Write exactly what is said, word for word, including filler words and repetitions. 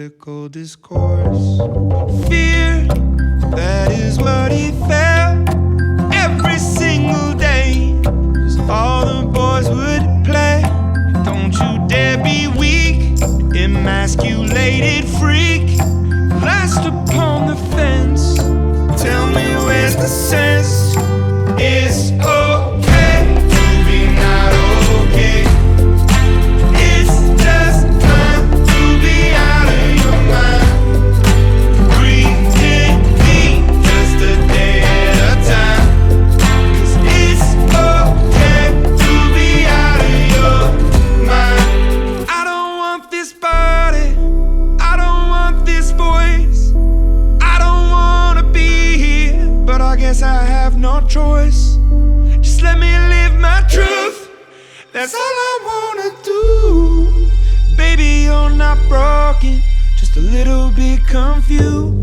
political discourse. Fear, that is what he felt every single day, 'cause all the boys would play. Don't you dare be weak, emasculated freak, last upon the fence. Tell me where's the sense? It's okay to be not okay. It's just time to be out of your mind. Breathe in deep, just a day at a time. 'Cause it's okay to be out of your mind. I don't want this body, I don't want this voice, I don't wanna be here, but I guess I have no choice. Just let me live my truth, that's all I wanna do. Baby, you're not broken, just a little bit confused.